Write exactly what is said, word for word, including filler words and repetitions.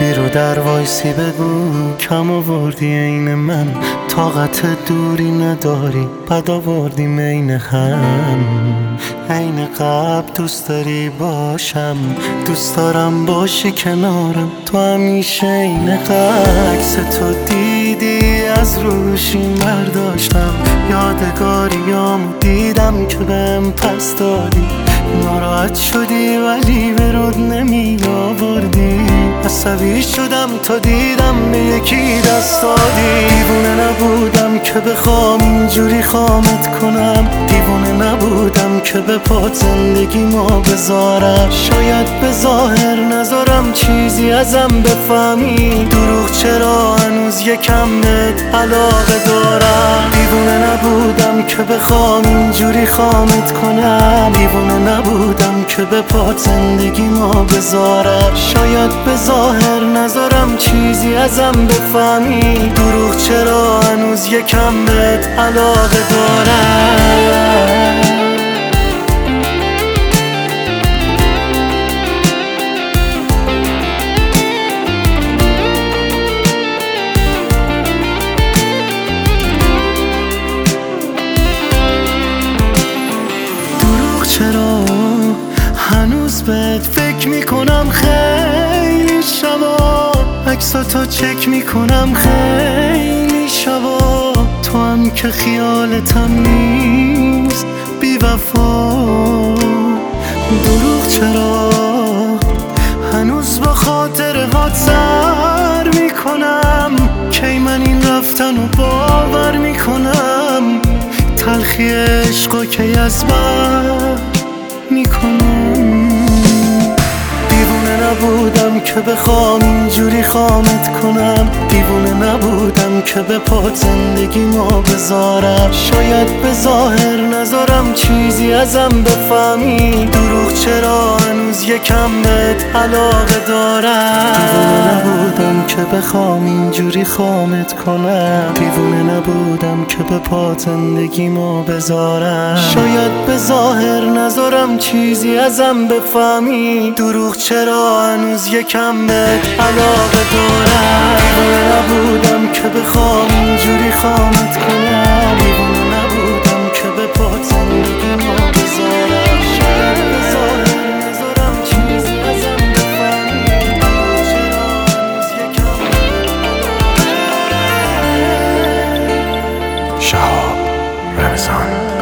بیرو در وایسی بگو کم آوردی عین من، طاقت دوری نداری بد آوردیم عین هم. عین قبل دوست داری باشم، دوست دارم باشی کنارم، تو همیشه عین عکس تو دیدی از روشیم برداشتم، یادگاریامو دیدم که بهم پس دادی، ناراحت شدی ولی به رود نمی آوردی، عصبی شدم تا دیدم به یکی دست دادی. دیوونه نبودم که بخوام اینجوری خامت کنم، دیوونه نبودم که به پات زندگی ما بذارم، شاید به ظاهر نذارم چیزی ازم بفهمی، دروغ چرا هنوز یکم بهت علاقه دارم. دیوونه نبودم که بخوام اینجوری خامت کنم، دیوونه نبودم که به پات زندگی ما بذارم، شاید به ظاهر نذارم چیزی ازم بفهمی، دروغ چرا هنوز یکم بهت علاقه دارم. چرا هنوز بهت فکر میکنم خیلی شبا، عکساتو چک میکنم خیلی شبا، تو هم که خیالتم نیست بی وفا. دروغ چرا هنوز با خاطرهات سر میکنم، کی من این رفتنو باور میکنم، تلخی عشقا که از بر میکنم. دیوونه نبودم که بخوام اینجوری خامت کنم، دیوونه نبودم که به پات زندگی ما بذارم، شاید به ظاهر نذارم چیزی ازم بفهمی، دروغ چرا هنوز یکم بهت علاقه دارم. دیوونه نبودم که بخوام اینجوری خامت کنم، دیوونه نبودم که به پات زندگی ما بذارم، شاید به ظاهر نذارم چیزی ازم بفهمی، دروغ چرا هنوز یکم بهت علاقه دارم. دیوونه نبودم که بخوام اینجوری خامت کنم، دیوونه نبودم که به پات زندگی ما بذارم، شاید به ظاهر نذارم چیزی ازم بفهمی، دروغ چرا هنوز یکم بهت. شهاب رمضان.